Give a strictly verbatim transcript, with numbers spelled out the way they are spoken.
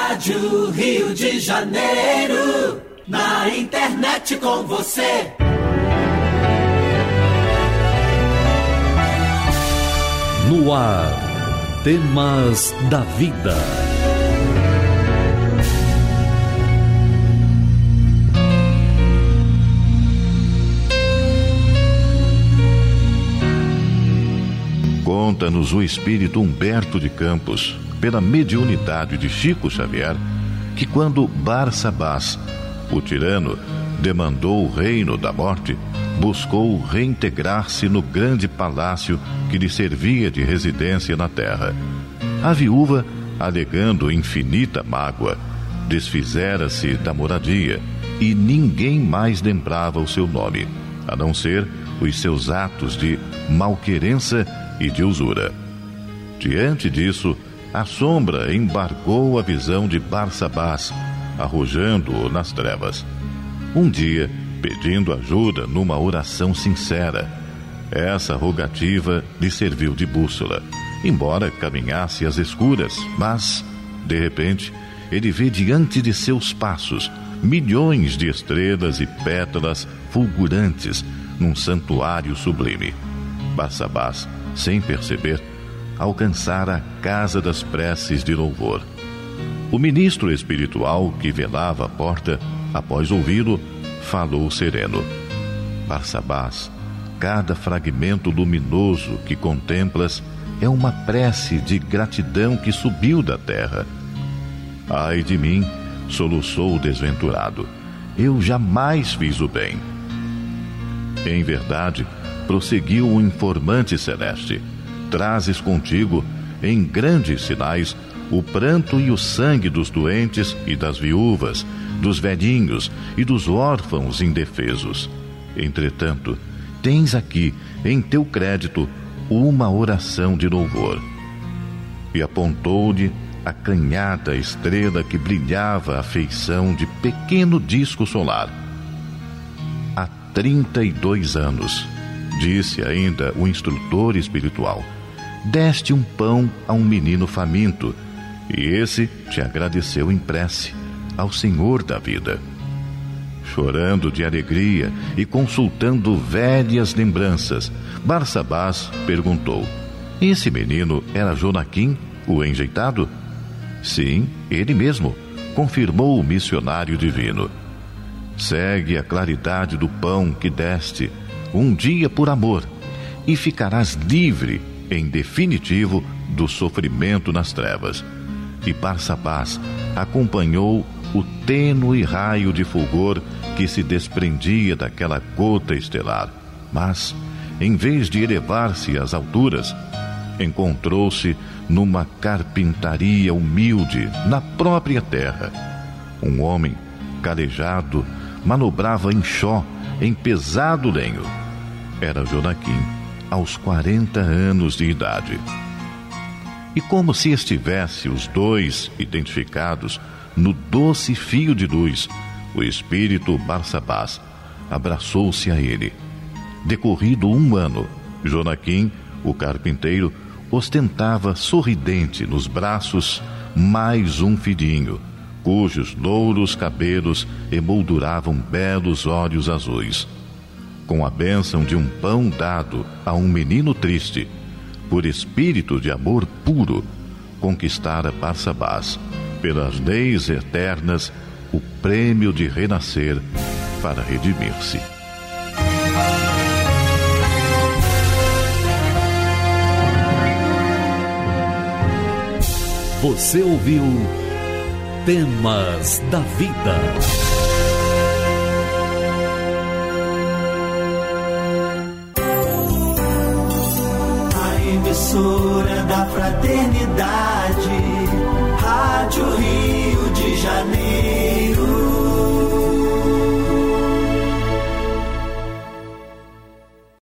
Rádio Rio de Janeiro, na internet com você. No ar, Temas da Vida. Conta-nos o espírito Humberto de Campos, pela mediunidade de Chico Xavier, que quando Barsabás, o tirano, demandou o reino da morte, buscou reintegrar-se no grande palácio que lhe servia de residência na terra. A viúva, alegando infinita mágoa, desfizera-se da moradia e ninguém mais lembrava o seu nome, a não ser os seus atos de malquerença e de usura. Diante disso, a sombra embargou a visão de Barsabás, arrojando-o nas trevas. Um dia, pedindo ajuda numa oração sincera, essa rogativa lhe serviu de bússola, embora caminhasse às escuras, mas, de repente, ele vê diante de seus passos milhões de estrelas e pétalas fulgurantes num santuário sublime. Barsabás, sem perceber, alcançara a casa das preces de louvor. O ministro espiritual que velava a porta, após ouvi-lo, falou sereno: Barsabás, cada fragmento luminoso que contemplas é uma prece de gratidão que subiu da terra. Ai de mim, soluçou o desventurado, eu jamais fiz o bem. Em verdade, prosseguiu o informante celeste, trazes contigo, em grandes sinais, o pranto e o sangue dos doentes e das viúvas, dos velhinhos e dos órfãos indefesos. Entretanto, tens aqui, em teu crédito, uma oração de louvor. E apontou-lhe a canhada estrela que brilhava à feição de pequeno disco solar. Há trinta e dois anos, disse ainda o instrutor espiritual, deste um pão a um menino faminto, e esse te agradeceu em prece ao Senhor da vida. Chorando de alegria e consultando velhas lembranças, Barsabás perguntou: esse menino era Jonaquim, o enjeitado? Sim, ele mesmo, confirmou o missionário divino. Segue a claridade do pão que deste, um dia por amor, e ficarás livre, em definitivo, do sofrimento nas trevas. E Barsabás acompanhou o tênue raio de fulgor que se desprendia daquela gota estelar, mas, em vez de elevar-se às alturas, encontrou-se numa carpintaria humilde na própria terra. Um homem, calejado, manobrava enxó em pesado lenho. Era Jonaquim, aos quarenta anos de idade. E como se estivesse os dois identificados no doce fio de luz, o espírito Barsabás abraçou-se a ele. Decorrido um ano, Jonaquim, o carpinteiro, ostentava sorridente nos braços mais um filhinho, cujos louros cabelos emolduravam belos olhos azuis. Com a bênção de um pão dado a um menino triste, por espírito de amor puro, conquistara Barsabás, pelas leis eternas, o prêmio de renascer para redimir-se. Você ouviu Temas da Vida.